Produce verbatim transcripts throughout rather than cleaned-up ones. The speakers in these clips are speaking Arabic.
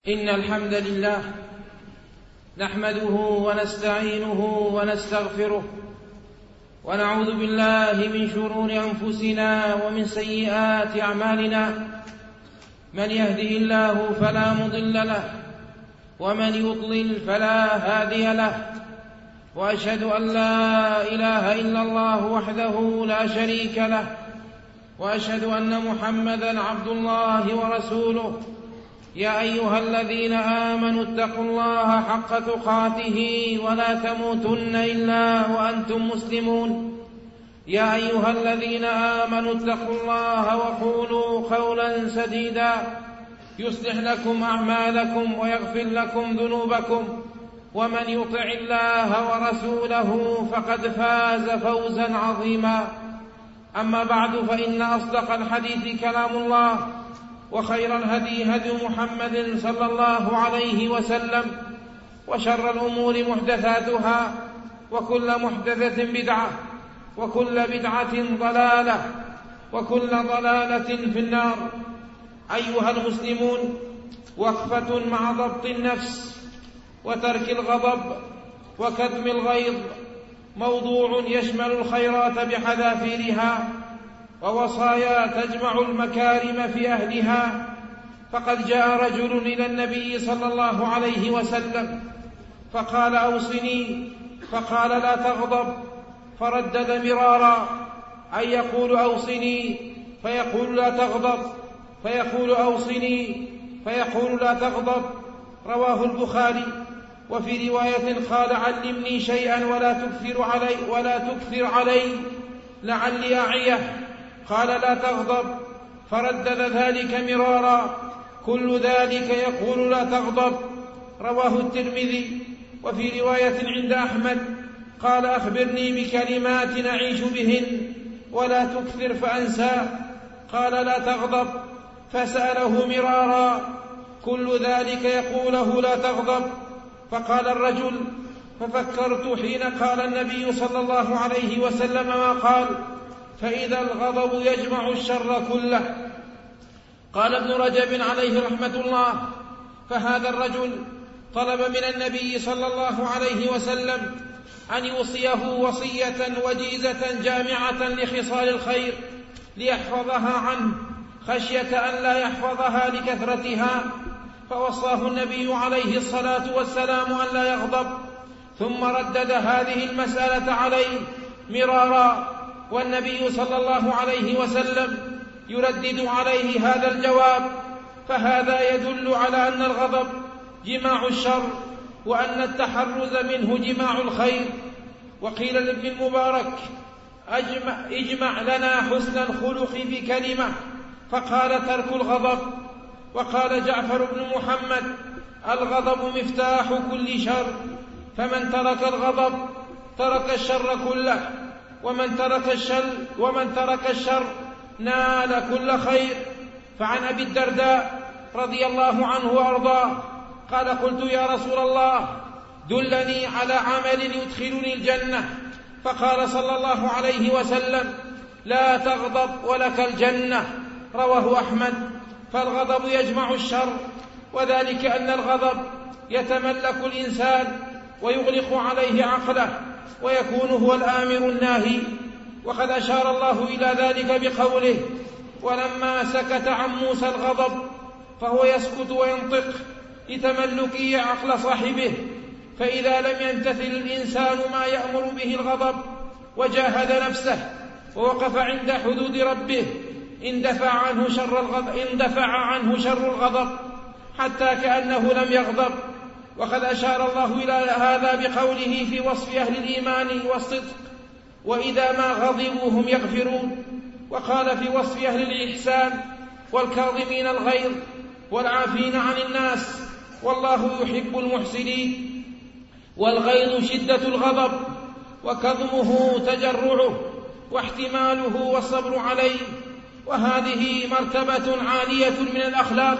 إن الحمد لله نحمده ونستعينه ونستغفره ونعوذ بالله من شرور أنفسنا ومن سيئات أعمالنا. من يهده الله فلا مضل له ومن يضلل فلا هادي له، وأشهد أن لا إله إلا الله وحده لا شريك له، وأشهد أن محمدًا عبد الله ورسوله. يا أيها الذين آمنوا اتقوا الله حق تقاته ولا تموتن إلا وأنتم مسلمون. يا أيها الذين آمنوا اتقوا الله وقولوا قولا سديدا يصلح لكم أعمالكم ويغفر لكم ذنوبكم، ومن يطع الله ورسوله فقد فاز فوزا عظيما. أما بعد، فإن أصدق الحديث كلام الله، وخير الهدي هدي محمد صلى الله عليه وسلم، وشر الأمور محدثاتها، وكل محدثة بدعة، وكل بدعة ضلالة، وكل ضلالة في النار. أيها المسلمون، وقفة مع ضبط النفس وترك الغضب وكظم الغيظ موضوع يشمل الخيرات بحذافيرها، ووصايا تجمع المكارم في أهلها. فقد جاء رجل إلى النبي صلى الله عليه وسلم فقال: أوصني. فقال: لا تغضب. فردد مرارا، أن يقول: أوصني، فيقول: لا تغضب، فيقول: أوصني، فيقول: لا تغضب. رواه البخاري. وفي رواية قال: علمني شيئا ولا تكثر علي ولا تكثر علي لعلي أعيه. قال: لا تغضب. فردد ذلك مرارا، كل ذلك يقول: لا تغضب. رواه الترمذي. وفي رواية عند أحمد قال: أخبرني بكلمات نعيش بهن ولا تكثر فأنسى. قال: لا تغضب. فسأله مرارا، كل ذلك يقوله: لا تغضب. فقال الرجل: ففكرت حين قال النبي صلى الله عليه وسلم ما قال، فإذا الغضب يجمع الشر كله. قال ابن رجب عليه رحمة الله: فهذا الرجل طلب من النبي صلى الله عليه وسلم أن يوصيه وصية وجيزة جامعة لخصال الخير ليحفظها عنه، خشية أن لا يحفظها لكثرتها. فوصاه النبي عليه الصلاة والسلام أن لا يغضب، ثم ردد هذه المسألة عليه مرارا، والنبي صلى الله عليه وسلم يردد عليه هذا الجواب. فهذا يدل على أن الغضب جماع الشر، وأن التحرز منه جماع الخير. وقيل لابن المبارك: أجمع, اجمع لنا حسن الخلق بكلمة، فقال: ترك الغضب. وقال جعفر بن محمد: الغضب مفتاح كل شر، فمن ترك الغضب ترك الشر كله، ومن ترك الشر ومن ترك الشر نال كل خير. فعن أبي الدرداء رضي الله عنه وأرضاه قال: قلت: يا رسول الله، دلني على عمل يدخلني الجنة. فقال صلى الله عليه وسلم: لا تغضب ولك الجنة. رواه أحمد. فالغضب يجمع الشر، وذلك أن الغضب يتملك الإنسان ويغلق عليه عقله، ويكون هو الآمر الناهي. وقد أشار الله إلى ذلك بقوله: ولما سكت عن موسى الغضب فهو يسكت وينطق لتملكه عقل صاحبه. فإذا لم يمتثل الإنسان ما يأمر به الغضب وجاهد نفسه ووقف عند حدود ربه اندفع عنه شر الغضب, اندفع عنه شر الغضب حتى كأنه لم يغضب. وقد أشار الله إلى هذا بقوله في وصف أهل الإيمان والصدق: وإذا ما غضبوا هم يغفرون. وقال في وصف أهل الإحسان: والكاظمين الغيظ والعافين عن الناس والله يحب المحسنين. والغيظ شدة الغضب، وكظمه تجرعه واحتماله والصبر عليه، وهذه مرتبة عالية من الأخلاق،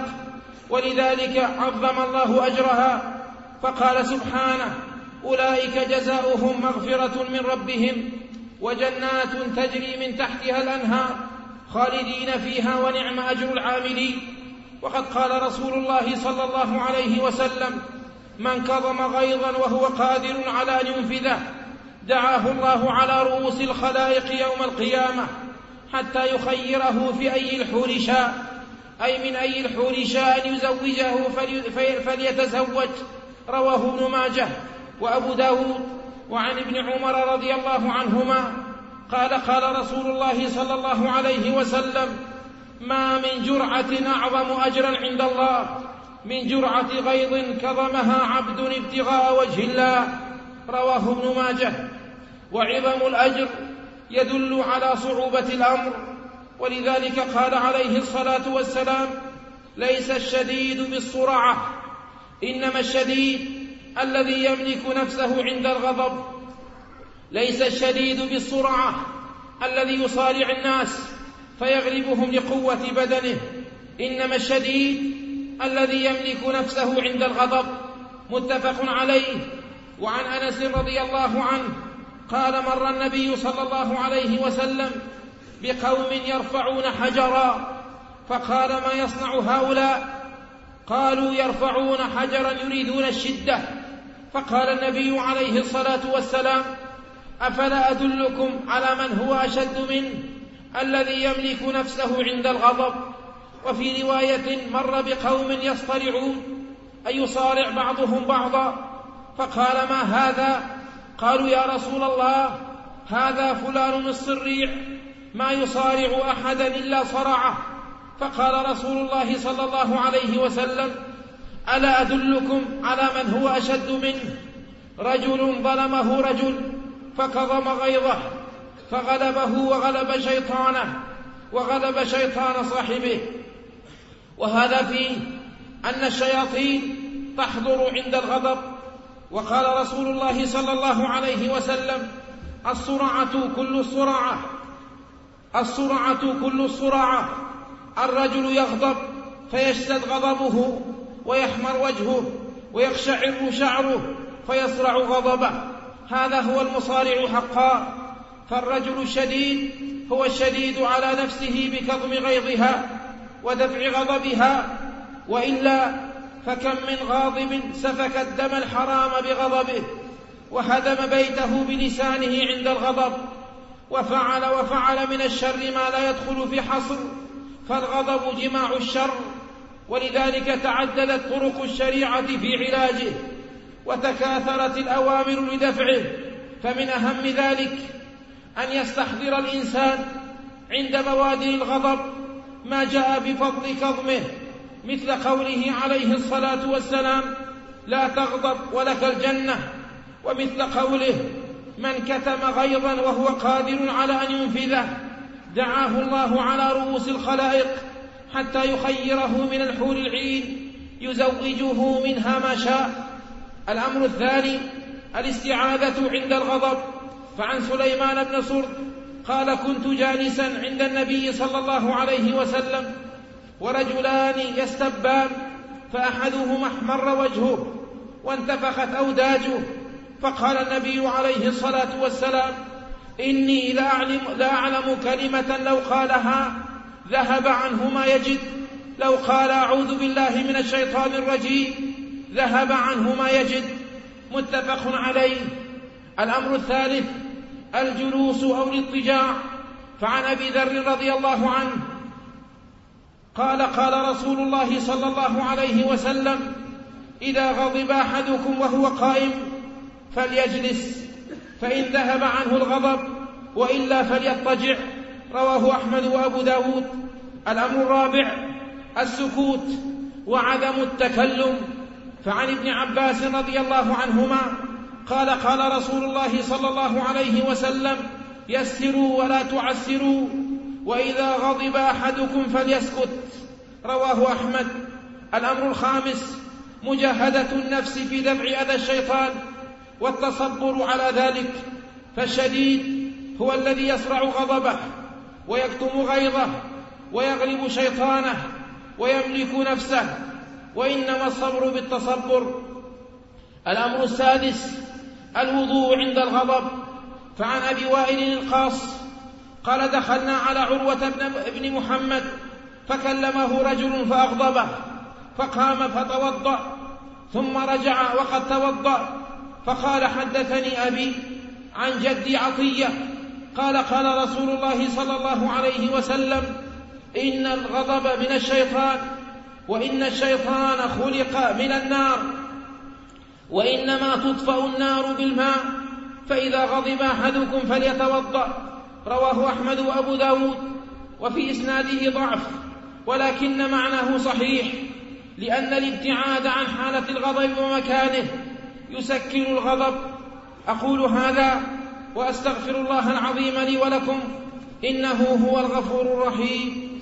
ولذلك عظم الله أجرها فقال سبحانه: أولئك جزاؤهم مغفرة من ربهم وجنات تجري من تحتها الأنهار خالدين فيها ونعم أجر العاملين. وقد قال رسول الله صلى الله عليه وسلم: من كظم غيظا وهو قادر على أن ينفذه دعاه الله على رؤوس الخلائق يوم القيامة حتى يخيره في أي الحور شاء، أي من أي الحور شاء أن يزوجه فليتزوج. رواه ابن ماجه وأبو داود. وعن ابن عمر رضي الله عنهما قال: قال رسول الله صلى الله عليه وسلم: ما من جرعة أعظم أجرا عند الله من جرعة غيظ كظمها عبد ابتغاء وجه الله. رواه ابن ماجه. وعظم الأجر يدل على صعوبة الأمر، ولذلك قال عليه الصلاة والسلام: ليس الشديد بالصرعة، إنما الشديد الذي يملك نفسه عند الغضب. ليس الشديد بالصرعة الذي يصارع الناس فيغلبهم لقوة بدنه، إنما الشديد الذي يملك نفسه عند الغضب. متفق عليه. وعن أنس رضي الله عنه قال: مر النبي صلى الله عليه وسلم بقوم يرفعون حجرا، فقال: ما يصنع هؤلاء؟ قالوا: يرفعون حجرا يريدون الشدة. فقال النبي عليه الصلاة والسلام: أفلا أدلكم على من هو أشد منه، الذي يملك نفسه عند الغضب؟ وفي رواية: مر بقوم يصطرعون، أي يصارع بعضهم بعضا، فقال: ما هذا؟ قالوا: يا رسول الله، هذا فلان الصريع، ما يصارع أحدا إلا صرعه. فقال رسول الله صلى الله عليه وسلم: ألا أدلكم على من هو أشد منه؟ رجل ظلمه رجل فكظم غيظه فغلبه وغلب شيطانه وغلب شيطان صاحبه. وهذا فيه أن الشياطين تحضر عند الغضب. وقال رسول الله صلى الله عليه وسلم: الصرعة كل الصرعة الصرعة كل الصرعة الرجل يغضب فيشتد غضبه ويحمر وجهه ويقشعر شعره فيصرع غضبه، هذا هو المصارع حقا. فالرجل الشديد هو الشديد على نفسه بكظم غيظها ودفع غضبها، وإلا فكم من غاضب سفك الدم الحرام بغضبه وهدم بيته بلسانه عند الغضب، وفعل وفعل من الشر ما لا يدخل في حصر، فالغضب جماع الشر. ولذلك تعددت طرق الشريعة في علاجه وتكاثرت الأوامر لدفعه. فمن أهم ذلك أن يستحضر الإنسان عند بوادر الغضب ما جاء بفضل كظمه، مثل قوله عليه الصلاة والسلام: لا تغضب ولك الجنة، ومثل قوله: من كتم غيظا وهو قادر على أن ينفذه دعاه الله على رؤوس الخلائق حتى يخيره من الحور العين يزوجه منها ما شاء. الأمر الثاني الاستعاذة عند الغضب. فعن سليمان بن سرد قال: كنت جالسا عند النبي صلى الله عليه وسلم ورجلان يستبان، فأحدهما احمر وجهه وانتفخت أوداجه، فقال النبي عليه الصلاة والسلام: إني لا أعلم, لا أعلم كلمة لو قالها ذهب عنه ما يجد، لو قال أعوذ بالله من الشيطان الرجيم ذهب عنه ما يجد. متفق عليه. الأمر الثالث الجلوس أو الاضطجاع. فعن أبي ذر رضي الله عنه قال: قال رسول الله صلى الله عليه وسلم: إذا غضب أحدكم وهو قائم فليجلس، فإن ذهب عنه الغضب، وإلا فليضطجع. رواه أحمد وأبو داود. الأمر الرابع السكوت وعدم التكلم. فعن ابن عباس رضي الله عنهما قال: قال رسول الله صلى الله عليه وسلم: يسروا ولا تعسروا، وإذا غضب أحدكم فليسكت. رواه أحمد. الأمر الخامس مجاهدة النفس في دفع أذى الشيطان والتصبر على ذلك. فالشديد هو الذي يصرع غضبه ويكتم غيظه ويغلب شيطانه ويملك نفسه، وإنما الصبر بالتصبر. الأمر السادس الوضوء عند الغضب. فعن أبي وائل القاص قال: دخلنا على عروة بن محمد فكلمه رجل فأغضبه، فقام فتوضأ، ثم رجع وقد توضأ، فقال: حدثني أبي عن جدي عطية قال: قال رسول الله صلى الله عليه وسلم: إن الغضب من الشيطان، وإن الشيطان خلق من النار، وإنما تطفأ النار بالماء، فإذا غضب أحدكم فليتوضأ. رواه أحمد وأبو داود، وفي إسناده ضعف، ولكن معناه صحيح، لأن الابتعاد عن حالة الغضب ومكانه يسكن الغضب. أقول هذا وأستغفر الله العظيم لي ولكم، إنه هو الغفور الرحيم.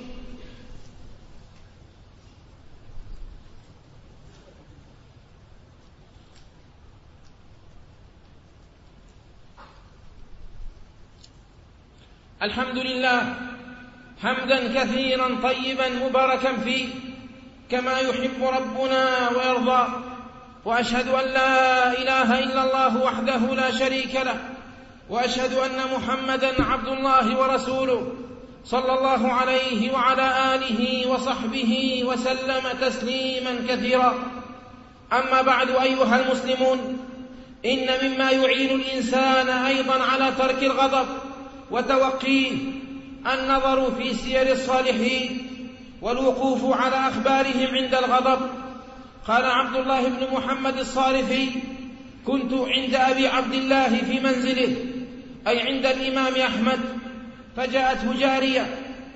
الحمد لله حمدا كثيرا طيبا مباركا فيه كما يحب ربنا ويرضى، وأشهد أن لا إله إلا الله وحده لا شريك له، وأشهد أن محمدا عبد الله ورسوله صلى الله عليه وعلى آله وصحبه وسلم تسليما كثيرا. أما بعد، أيها المسلمون، إن مما يعين الإنسان أيضا على ترك الغضب وتوقيه النظر في سير الصالحين والوقوف على أخبارهم عند الغضب. قال عبد الله بن محمد الصارفي: كنت عند أبي عبد الله في منزله، أي عند الإمام أحمد، فجاءته جارية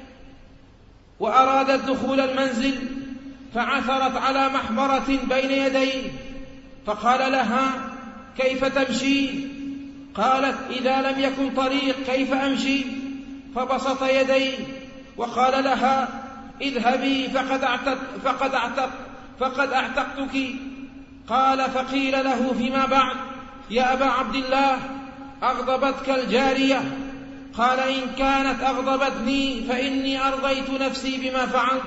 وأرادت دخول المنزل، فعثرت على محبرة بين يديه، فقال لها: كيف تمشي؟ قالت: إذا لم يكن طريق كيف أمشي؟ فبسط يديه وقال لها: اذهبي فقد أعتق فقد أعتق فقد أعتقتك. قال: فقيل له فيما بعد: يا أبا عبد الله، أغضبتك الجارية؟ قال: إن كانت أغضبتني فإني أرضيت نفسي بما فعلت.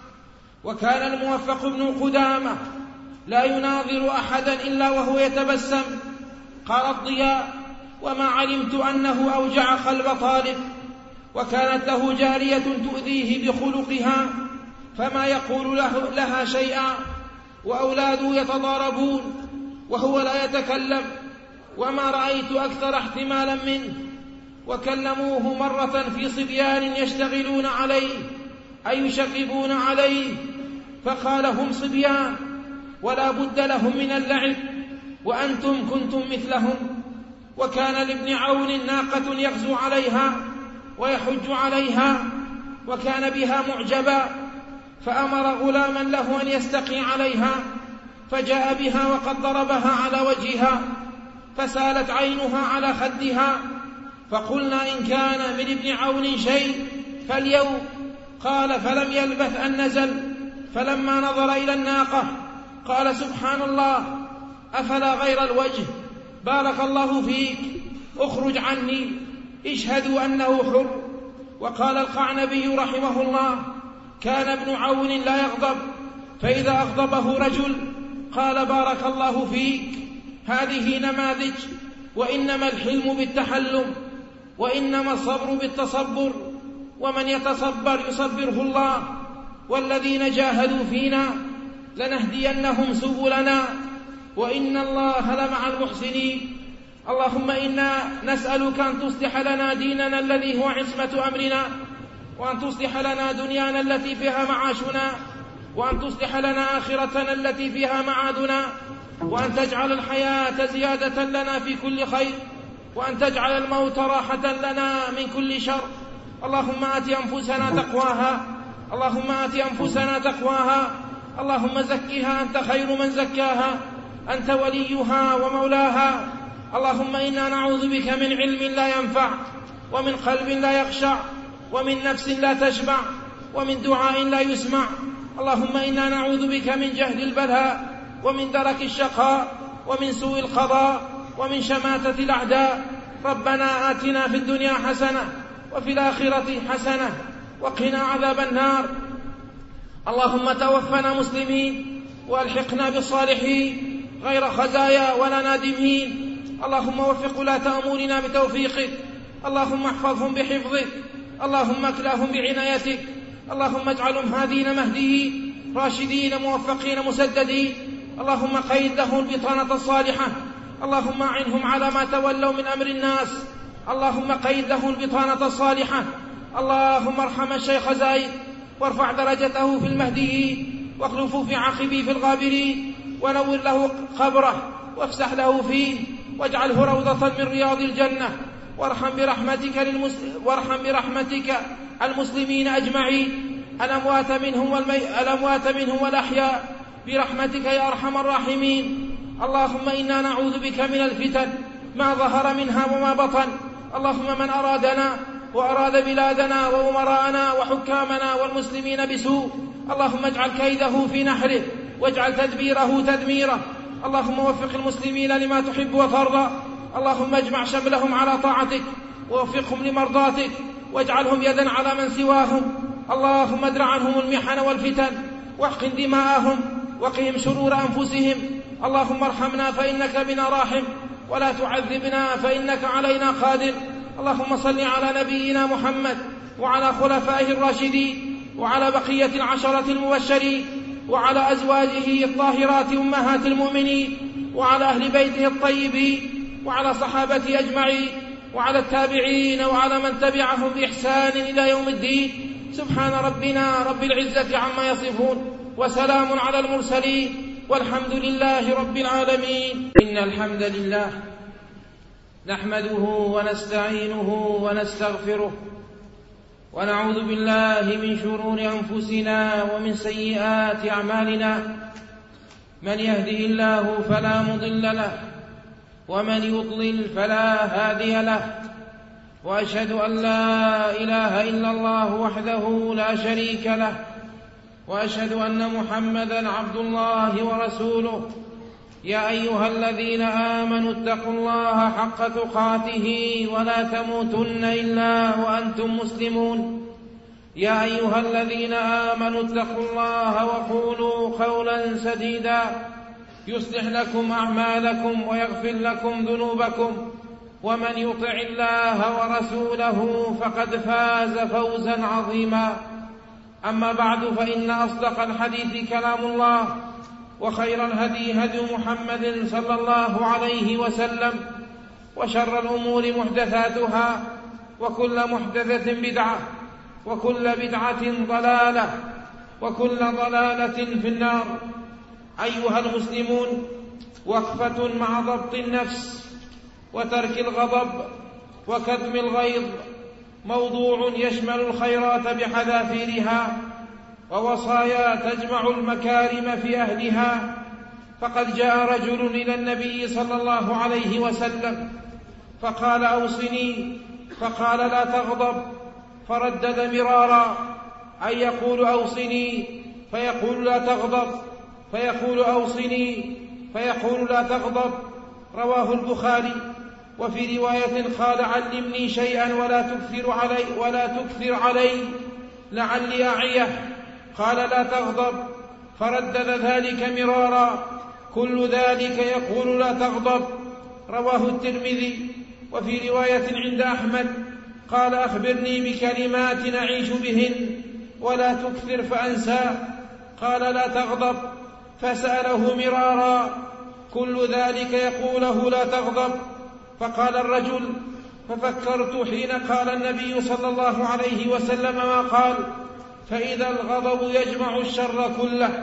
وكان الموفق بن قدامة لا يناظر أحدا إلا وهو يتبسم. قال الضياء: وما علمت أنه أوجع قلب طالب. وكانت له جارية تؤذيه بخلقها، فما يقول له لها شيئا، وأولاده يتضاربون وهو لا يتكلم، وما رأيت أكثر احتمالا منه. وكلموه مرة في صبيان يشتغلون عليه أي يشغبون عليه، فقال: هم صبيان ولا بد لهم من اللعب، وأنتم كنتم مثلهم. وكان لابن عون ناقة يغزو عليها ويحج عليها، وكان بها معجبا، فأمر غلاما له أن يستقي عليها، فجاء بها وقد ضربها على وجهها، فسالت عينها على خدها، فقلنا: إن كان من ابن عون شيء فاليوم. قال: فلم يلبث أن نزل، فلما نظر إلى الناقة قال: سبحان الله، أفلا غير الوجه؟ بارك الله فيك، اخرج عني، اشهدوا أنه حر. وقال القعنبي رحمه الله: كان ابن عون لا يغضب، فإذا أغضبه رجل قال: بارك الله فيك. هذه نماذج، وإنما الحلم بالتحلم، وإنما الصبر بالتصبر، ومن يتصبر يصبره الله. والذين جاهدوا فينا لنهدينهم سبلنا، وإن الله لمع المحسنين. اللهم إنا نسألك أن تصلح لنا ديننا الذي هو عصمة أمرنا، وأن تصلح لنا دنيانا التي فيها معاشنا، وأن تصلح لنا آخرتنا التي فيها معادنا، وأن تجعل الحياة زيادة لنا في كل خير، وأن تجعل الموت راحة لنا من كل شر. اللهم آت أنفسنا تقواها، اللهم آت أنفسنا تقواها، اللهم زكها أنت خير من زكاها، أنت وليها ومولاها. اللهم إنا نعوذ بك من علم لا ينفع، ومن قلب لا يخشع، ومن نفس لا تشبع، ومن دعاء لا يسمع. اللهم إنا نعوذ بك من جهد البلاء، ومن درك الشقاء، ومن سوء القضاء، ومن شماتة الأعداء. ربنا آتنا في الدنيا حسنة، وفي الآخرة حسنة، وقنا عذاب النار. اللهم توفنا مسلمين، والحقنا بالصالحين غير خزايا ولا نادمين. اللهم وفق ولاة أمورنا بتوفيقك، اللهم احفظهم بحفظك، اللهم اكلهم بعنايتك، اللهم اجعلهم هادين مهديين راشدين موفقين مسددين. اللهم قيد لهم البطانة الصالحة. اللهم أعنهم على ما تولوا من أمر الناس. اللهم قيد لهم البطانة الصالحة. اللهم ارحم الشيخ زايد وارفع درجته في المهديين واخلفه في عقبه في الغابرين ونور له قبره وافسح له فيه واجعله روضة من رياض الجنة. وارحم برحمتك, للمسل... وارحم برحمتك المسلمين أجمعين الأموات منهم, والمي... الأموات منهم والأحياء برحمتك يا أرحم الراحمين. اللهم إنا نعوذ بك من الفتن ما ظهر منها وما بطن. اللهم من أرادنا وأراد بلادنا وأمراءنا وحكامنا والمسلمين بسوء اللهم اجعل كيده في نحره واجعل تدبيره تدميره. اللهم وفق المسلمين لما تحب وترضى. اللهم اجمع شملهم على طاعتك ووفقهم لمرضاتك واجعلهم يدا على من سواهم. اللهم ادرع عنهم المحن والفتن واحقن دماءهم وقهم شرور أنفسهم. اللهم ارحمنا فإنك بنا راحم ولا تعذبنا فإنك علينا قادر. اللهم صل على نبينا محمد وعلى خلفائه الراشدين وعلى بقية العشرة المبشرين وعلى أزواجه الطاهرات أمهات المؤمنين وعلى أهل بيته الطيبين وعلى صحابته أجمعين وعلى التابعين وعلى من تبعهم بإحسان إلى يوم الدين. سبحان ربنا رب العزة عما يصفون وسلام على المرسلين والحمد لله رب العالمين. إن الحمد لله نحمده ونستعينه ونستغفره ونعوذ بالله من شرور أنفسنا ومن سيئات أعمالنا. من يهده الله فلا مضل له ومن يضلل فلا هادي له. وأشهد أن لا إله إلا الله وحده لا شريك له وأشهد أن محمدا عبد الله ورسوله. يا أيها الذين آمنوا اتقوا الله حق تقاته ولا تموتن إلا وأنتم مسلمون. يا أيها الذين آمنوا اتقوا الله وقولوا قولا سديدا يصلح لكم أعمالكم ويغفر لكم ذنوبكم ومن يطع الله ورسوله فقد فاز فوزا عظيما. أما بعد فإن أصدق الحديث كلام الله وخير الهدي هدي محمد صلى الله عليه وسلم وشر الأمور محدثاتها وكل محدثة بدعة وكل بدعة ضلالة وكل ضلالة في النار. أيها المسلمون، وقفة مع ضبط النفس وترك الغضب وكظم الغيظ موضوع يشمل الخيرات بحذافيرها ووصايا تجمع المكارم في أهلها. فقد جاء رجل إلى النبي صلى الله عليه وسلم فقال أوصني، فقال لا تغضب، فردد مرارا أن يقول أوصني فيقول لا تغضب، فيقول أوصني فيقول لا تغضب. رواه البخاري. وفي رواية قال علمني شيئا ولا تكثر علي ولا تكثر علي لعلي أعيه. قال لا تغضب، فردد ذلك مرارا. كل ذلك يقول لا تغضب. رواه الترمذي. وفي رواية عند أحمد قال أخبرني بكلمات نعيش بهن ولا تكثر فأنسى. قال لا تغضب، فسأله مرارا. كل ذلك يقوله لا تغضب. فقال الرجل ففكرت حين قال النبي صلى الله عليه وسلم ما قال، فإذا الغضب يجمع الشر كله.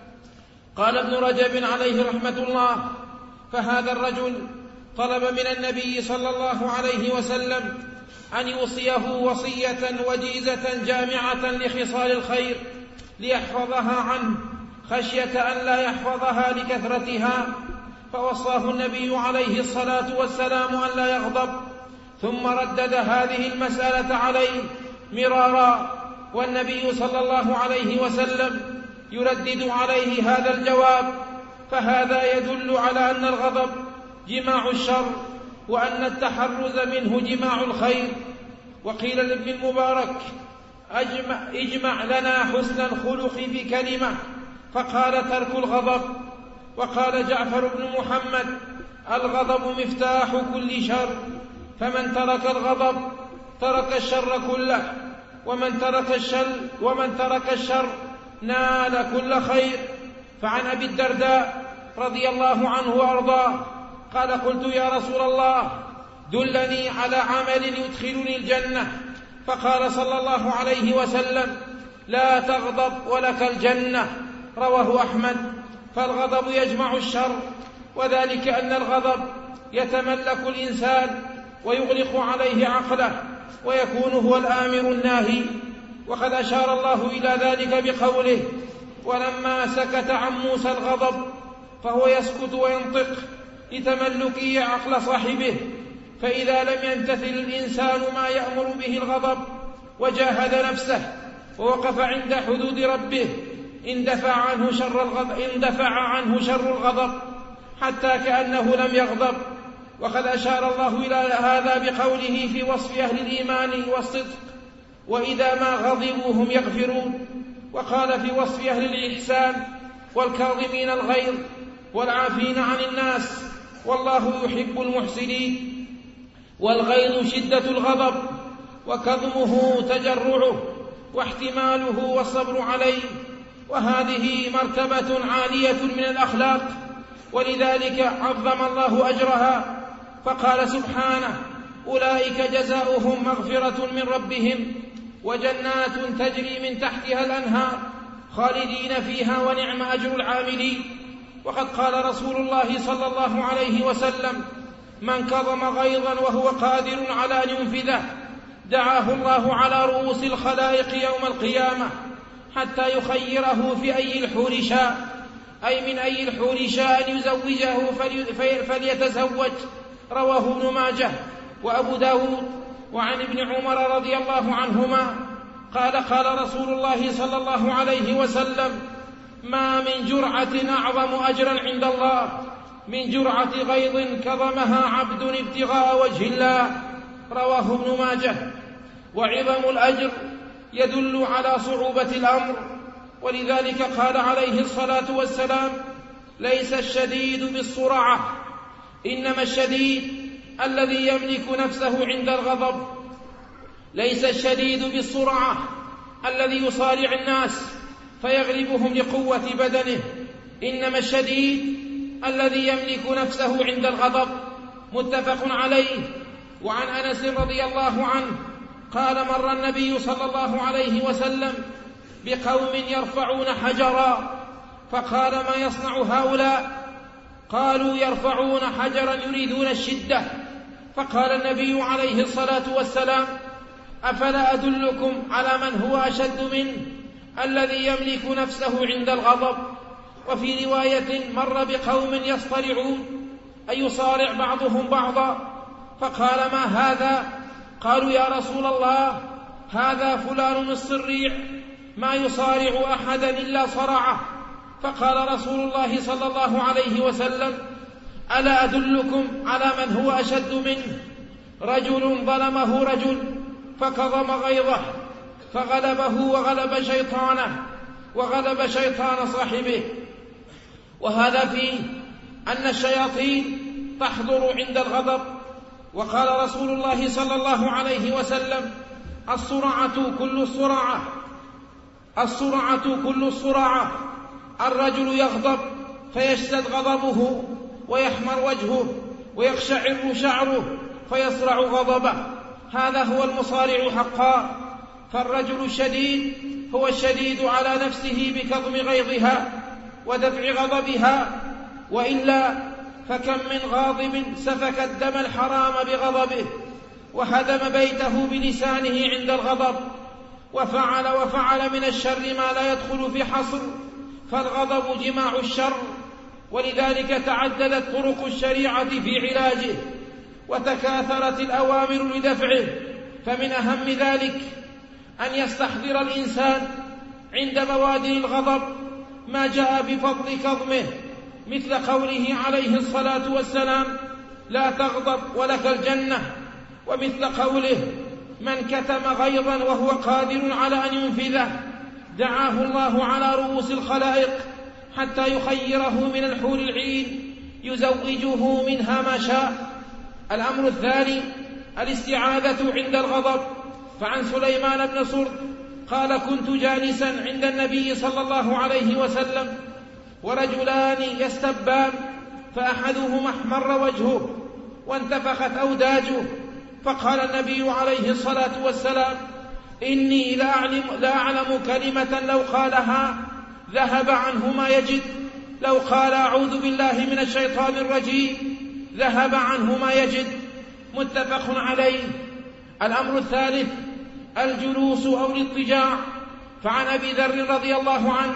قال ابن رجب عليه رحمة الله: فهذا الرجل طلب من النبي صلى الله عليه وسلم أن يوصيه وصية وجيزة جامعة لخصال الخير ليحفظها عنه خشية أن لا يحفظها لكثرتها، فوصاه النبي عليه الصلاة والسلام أن لا يغضب. ثم ردد هذه المسألة عليه مرارا، والنبي صلى الله عليه وسلم يردد عليه هذا الجواب. فهذا يدل على أن الغضب جماع الشر وأن التحرز منه جماع الخير. وقيل لابن المبارك: أجمع, اجمع لنا حسن الخلق بكلمة، فقال ترك الغضب. وقال جعفر بن محمد: الغضب مفتاح كل شر، فمن ترك الغضب ترك الشر كله. ومن ترك الشر ومن ترك الشر نال كل خير. فعن أبي الدرداء رضي الله عنه وأرضاه قال: قلت يا رسول الله دلني على عمل يدخلني الجنة. فقال صلى الله عليه وسلم: لا تغضب ولك الجنة. رواه أحمد. فالغضب يجمع الشر، وذلك أن الغضب يتملك الإنسان ويغلق عليه عقله ويكون هو الآمر الناهي. وقد أشار الله إلى ذلك بقوله: ولما سكت عن موسى الغضب فهو يسكت وينطق لتملكه عقل صاحبه. فإذا لم يمتثل الإنسان ما يأمر به الغضب وجاهد نفسه ووقف عند حدود ربه اندفع عنه شر الغضب, اندفع عنه شر الغضب حتى كأنه لم يغضب. وقد أشار الله إلى هذا بقوله في وصف أهل الإيمان والصدق: وإذا ما غضبوا هم يغفرون. وقال في وصف أهل الإحسان: والكاظمين الغيظ والعافين عن الناس والله يحب المحسنين. والغيظ شدة الغضب، وكظمه تجرعه واحتماله والصبر عليه، وهذه مرتبة عالية من الأخلاق، ولذلك عظم الله أجرها فقال سبحانه: أولئك جزاؤهم مغفرة من ربهم وجنات تجري من تحتها الأنهار خالدين فيها ونعم أجر العاملين. وقد قال رسول الله صلى الله عليه وسلم: من كظم غيظا وهو قادر على أن ينفذه دعاه الله على رؤوس الخلائق يوم القيامة حتى يخيره في أي الحور شاء، أي من أي الحور شاء أن يزوجه فليتزوج. رواه ابن ماجه وأبو داود. وعن ابن عمر رضي الله عنهما قال: قال رسول الله صلى الله عليه وسلم: ما من جرعة أعظم أجرا عند الله من جرعة غيظ كظمها عبد ابتغاء وجه الله. رواه ابن ماجه. وعظم الأجر يدل على صعوبة الأمر، ولذلك قال عليه الصلاة والسلام: ليس الشديد بالسرعة، إنما الشديد الذي يملك نفسه عند الغضب. ليس الشديد بالسرعة الذي يصارع الناس فيغلبهم لقوة بدنه، إنما الشديد الذي يملك نفسه عند الغضب. متفق عليه. وعن أنس رضي الله عنه قال: مر النبي صلى الله عليه وسلم بقوم يرفعون حجرا فقال: ما يصنع هؤلاء؟ قالوا: يرفعون حجرا يريدون الشدة. فقال النبي عليه الصلاة والسلام: أفلا أدلكم على من هو أشد منه الذي يملك نفسه عند الغضب؟ وفي رواية: مر بقوم يصطرعون أي يصارع بعضهم بعضا فقال: ما هذا؟ قالوا: يا رسول الله هذا فلان الصريع ما يصارع أحدا إلا صرعه. فقال رسول الله صلى الله عليه وسلم: ألا أدلكم على من هو أشد منه؟ رجل ظلمه رجل فكظم غيظه فغلبه وغلب شيطانه وغلب شيطان صاحبه. وهذا فيه أن الشياطين تحضر عند الغضب. وقال رسول الله صلى الله عليه وسلم: السرعة كل السرعة السرعة كل السرعة الرجل يغضب فيشتد غضبه ويحمر وجهه ويقشعر شعره فيصرع غضبه، هذا هو المصارع حقا. فالرجل الشديد هو الشديد على نفسه بكظم غيظها ودفع غضبها، وإلا فكم من غاضب سفك الدم الحرام بغضبه وهدم بيته بلسانه عند الغضب وفعل وفعل من الشر ما لا يدخل في حصر. فالغضب جماع الشر، ولذلك تعددت طرق الشريعة في علاجه وتكاثرت الأوامر لدفعه. فمن أهم ذلك أن يستحضر الإنسان عند بوادر الغضب ما جاء بفضل كظمه، مثل قوله عليه الصلاة والسلام: لا تغضب ولك الجنة، ومثل قوله: من كتم غيظا وهو قادر على أن ينفذه دعاه الله على رؤوس الخلائق حتى يخيره من الحور العين يزوجه منها ما شاء. الأمر الثاني الاستعاذة عند الغضب، فعن سليمان بن صرد قال كنت جالسا عند النبي صلى الله عليه وسلم ورجلان يستبان، فأحدهما احمر وجهه وانتفخت أوداجه، فقال النبي عليه الصلاة والسلام إني لا أعلم, لا أعلم كلمة لو قالها ذهب عنه ما يجد، لو قال أعوذ بالله من الشيطان الرجيم ذهب عنه ما يجد. متفق عليه. الأمر الثالث الجلوس أو الاضطجاع. فعن أبي ذر رضي الله عنه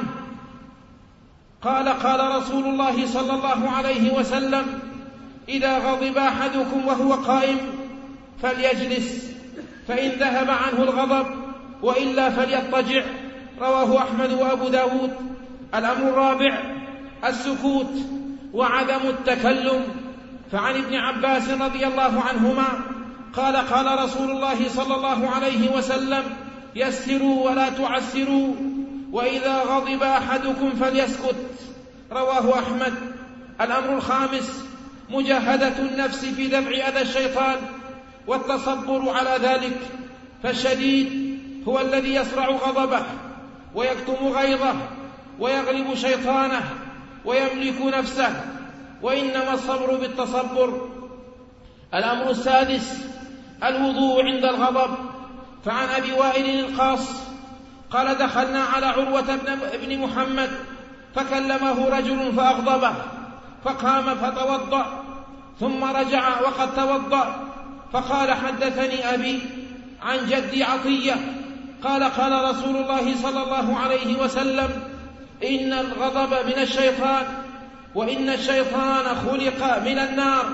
قال قال رسول الله صلى الله عليه وسلم إذا غضب أحدكم وهو قائم فليجلس فإن ذهب عنه الغضب وإلا فليضطجع. رواه أحمد وأبو داود. الأمر الرابع السكوت وعدم التكلم. فعن ابن عباس رضي الله عنهما قال قال رسول الله صلى الله عليه وسلم يسروا ولا تعسروا، وإذا غضب أحدكم فليسكت. رواه أحمد. الأمر الخامس مجاهدة النفس في دفع أذى الشيطان والتصبر على ذلك، فالشديد هو الذي يصرع غضبه ويكتم غيظه ويغلب شيطانه ويملك نفسه، وإنما الصبر بالتصبر. الأمر السادس الوضوء عند الغضب. فعن أبي وائل القاص قال دخلنا على عروة بن محمد فكلمه رجل فأغضبه فقام فتوضأ ثم رجع وقد توضأ، فقال حدثني أبي عن جدي عطية قال قال رسول الله صلى الله عليه وسلم إن الغضب من الشيطان، وإن الشيطان خلق من النار،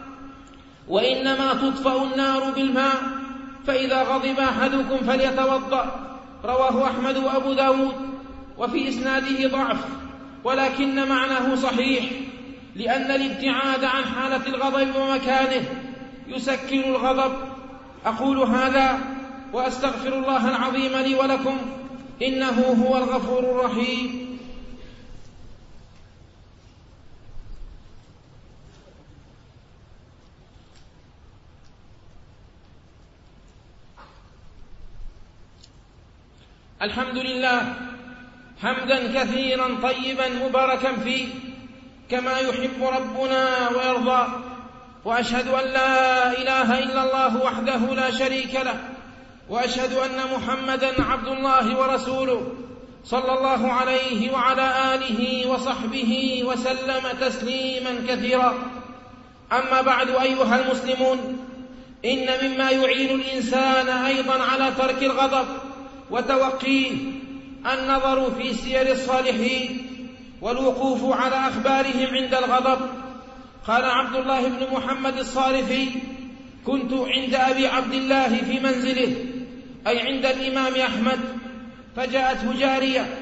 وإنما تطفأ النار بالماء، فإذا غضب أحدكم فليتوضأ. رواه أحمد وأبو داود. وفي إسناده ضعف، ولكن معناه صحيح، لأن الابتعاد عن حالة الغضب ومكانه يسكن الغضب. أقول هذا وأستغفر الله العظيم لي ولكم، إنه هو الغفور الرحيم. الحمد لله حمدا كثيرا طيبا مباركا فيه كما يحب ربنا ويرضى، وأشهد أن لا إله إلا الله وحده لا شريك له، وأشهد أن محمدا عبد الله ورسوله صلى الله عليه وعلى آله وصحبه وسلم تسليما كثيرا. أما بعد أيها المسلمون، إن مما يعين الإنسان أيضا على ترك الغضب وتوقيه النظر في سير الصالحين والوقوف على أخبارهم عند الغضب. قال عبد الله بن محمد الصارفي كنت عند أبي عبد الله في منزله، أي عند الإمام أحمد، فجاءته جارية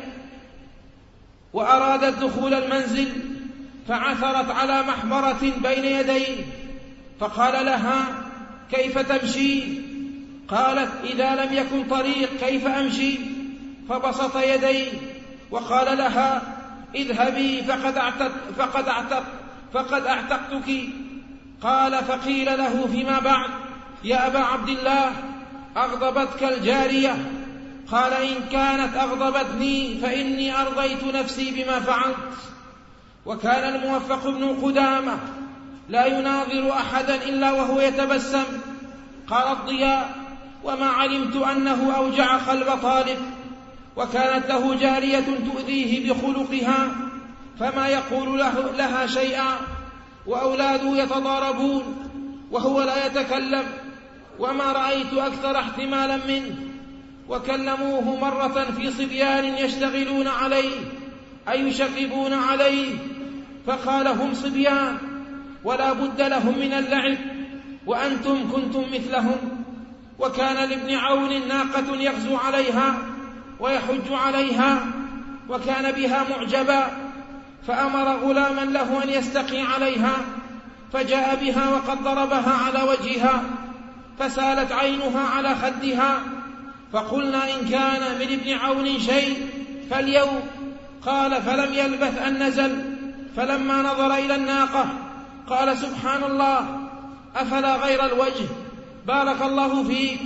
وأرادت دخول المنزل فعثرت على محبرة بين يديه، فقال لها كيف تمشي؟ قالت إذا لم يكن طريق كيف أمشي؟ فبسط يديه وقال لها اذهبي فقد أعتق فقد أعتق فقد أعتقتك. قال فقيل له فيما بعد يا أبا عبد الله أغضبتك الجارية؟ قال إن كانت أغضبتني فإني أرضيت نفسي بما فعلت. وكان الموفق بن قدامة لا يناظر أحدا إلا وهو يتبسم. قال الضياء وما علمت أنه أوجع قلب طالب. وكانت له جارية تؤذيه بخلقها فما يقول له لها شيئا، وأولاده يتضاربون وهو لا يتكلم، وما رأيت أكثر احتمالا منه. وكلموه مرة في صبيان يشتغلون عليه أي يشغبون عليه، فقال هم صبيان ولا بد لهم من اللعب وأنتم كنتم مثلهم. وكان لابن عون ناقة يغزو عليها ويحج عليها وكان بها معجبا، فأمر غلاما له أن يستقي عليها، فجاء بها وقد ضربها على وجهها فسالت عينها على خدها. فقلنا إن كان من ابن عون شيء فاليوم. قال فلم يلبث أن نزل، فلما نظر إلى الناقة قال سبحان الله أفلا غير الوجه؟ بارك الله فيك.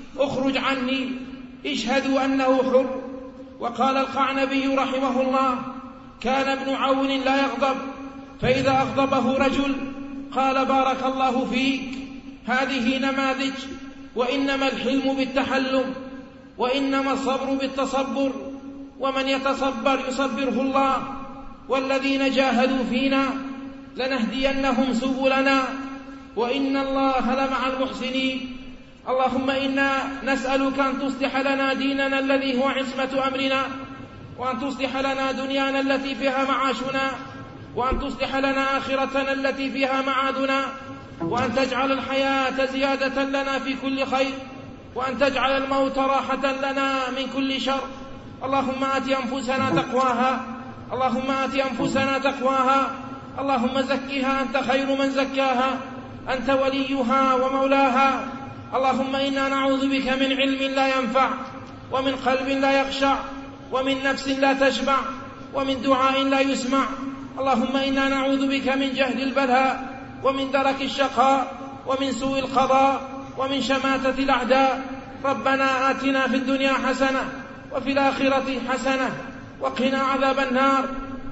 اخرج عني، اشهدوا أنه حر. وقال القعنبي رحمه الله: كان ابن عون لا يغضب، فإذا أغضبه رجل قال: بارك الله فيك. هذه نماذج. وإنما الحلم بالتحلم، وإنما الصبر بالتصبر، ومن يتصبر يصبره الله. والذين جاهدوا فينا لنهدينهم سبلنا وإن الله لمع المحسنين. اللهم إنا نسألك أن تصلح لنا ديننا الذي هو عصمة أمرنا، وأن تصلح لنا دنيانا التي فيها معاشنا، وأن تصلح لنا آخرتنا التي فيها معادنا، وأن تجعل الحياة زيادة لنا في كل خير، وأن تجعل الموت راحة لنا من كل شر. اللهم آت أنفسنا تقواها، اللهم آت أنفسنا تقواها، اللهم زكها أنت خير من زكاها، أنت وليها ومولاها. اللهم إنا نعوذ بك من علم لا ينفع، ومن قلب لا يخشع، ومن نفس لا تشبع، ومن دعاء لا يسمع. اللهم إنا نعوذ بك من جهد البلاء، ومن درك الشقاء، ومن سوء القضاء، ومن شماتة الأعداء. ربنا آتنا في الدنيا حسنة وفي الآخرة حسنة وقنا عذاب النار.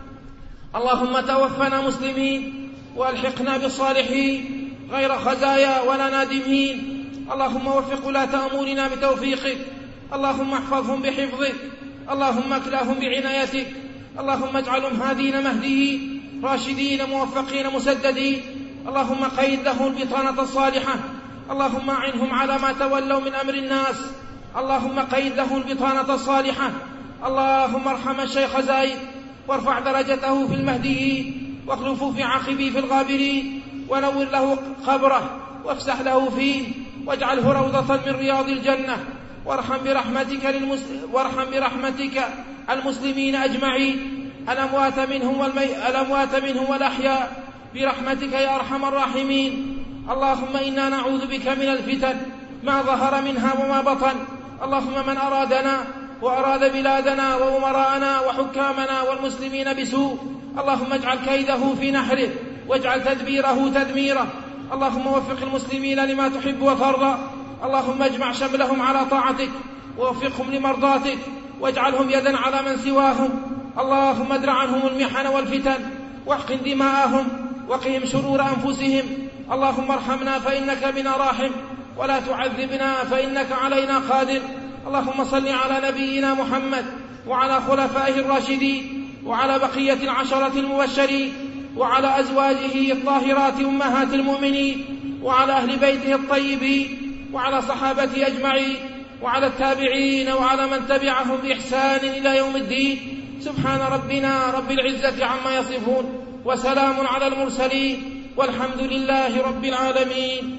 اللهم توفنا مسلمين والحقنا بالصالحين غير خزايا ولا نادمين. اللهم وفق ولاة أمورنا بتوفيقك، اللهم احفظهم بحفظك، اللهم اكلهم بعنايتك، اللهم اجعلهم هادين مهديين راشدين موفقين مسددين. اللهم قيد لهم البطانة الصالحة، اللهم أعنهم على ما تولوا من أمر الناس، اللهم قيد لهم البطانة الصالحة. اللهم ارحم الشيخ زايد وارفع درجته في المهديين، واخلفه في عقبه في الغابرين، ونور له قبره وافسح له فيه، واجعله روضة من رياض الجنة. وارحم برحمتك, للمس... وارحم برحمتك المسلمين أجمعين، الأموات منهم, والمي... الأموات منهم والأحياء برحمتك يا أرحم الراحمين. اللهم إنا نعوذ بك من الفتن ما ظهر منها وما بطن. اللهم من أرادنا وأراد بلادنا وأمراءنا وحكامنا والمسلمين بسوء، اللهم اجعل كيده في نحره واجعل تدبيره تدميره. اللهم وفق المسلمين لما تحب وترضى، اللهم اجمع شملهم على طاعتك ووفقهم لمرضاتك، واجعلهم يدا على من سواهم. اللهم ادر عنهم المحن والفتن، واحقن دماءهم، وقهم شرور أنفسهم. اللهم ارحمنا فإنك بنا راحم، ولا تعذبنا فإنك علينا قادر. اللهم صل على نبينا محمد وعلى خلفائه الراشدين وعلى بقية العشرة المبشرين وعلى أزواجه الطاهرات أمهات المؤمنين وعلى أهل بيته الطيبين وعلى صحابته أجمعين وعلى التابعين وعلى من تبعهم بإحسان إلى يوم الدين. سبحان ربنا رب العزة عما يصفون، وسلام على المرسلين، والحمد لله رب العالمين.